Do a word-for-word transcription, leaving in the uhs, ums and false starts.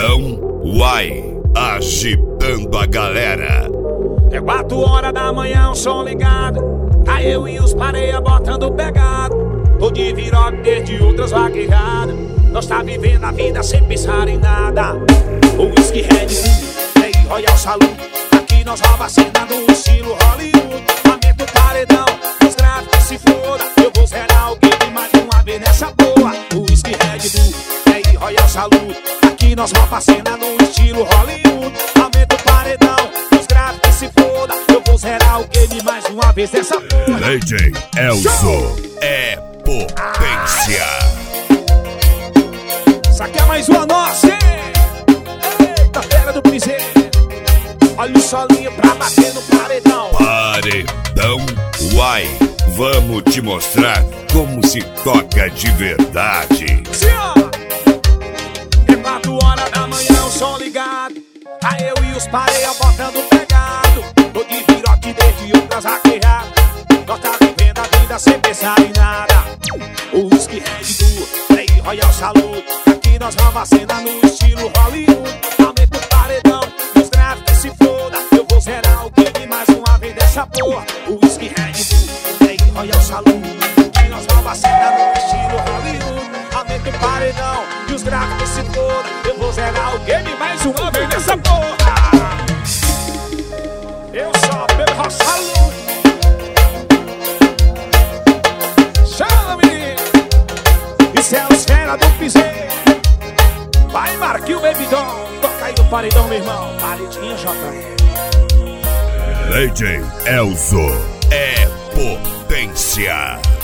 Paredão Uai, agitando a galera. É quatro horas da manhã, o som ligado. Tá eu e os pareia botando pegado. Tô de viroque desde outras vaquejadas. Nós tá vivendo a vida sem pensar em nada. O whisky Red Bull, é Royal Salute. Aqui nós rouba a cena no estilo Hollywood. Aumenta o paredão, os gráficos se foda. Eu vou zerar o game mais uma vez nessa boa. O whisky Red Bull, é Royal Salute. Aqui nós rouba a cena no estilo Hollywood. Aumenta o paredão, os gráficos se foda. Eu vou zerar o game mais uma vez nessa porra. D J Elzo é potência. Isso aqui é mais uma nossa, hein? Eita, fera do piseiro. Olha o solinho pra bater no paredão. Paredão Uai, vamos te mostrar como se toca de verdade. Sim, ó. É quatro horas da manhã, o som ligado. Tá eu e os pareia botando pegado. Tô de viroque desde outras vaquejadas. Nós tá vivendo a vida sem pensar em nada. O whisky Red Bull, Play Royal Salute. Aqui nós vamos a cena no estilo Hollywood. Aumenta o paredão, os gráficos se foda. Eu vou zerar o game mais uma vez dessa porra. O whisky Red Bull, Play Royal Salute. Aqui nós vamos a cena no estilo Hollywood. Aumenta o paredão e os gráficos se foda. Eu vou zerar o game mais uma vez dessa porra. Eu só pelo Royal Salute. Chama, menino. Isso é os fera do piseiro. Vai, Marquinhos, Baby Doll. Toca aí no paredão, meu irmão. Paredinha, J R. D J Elzo é potência.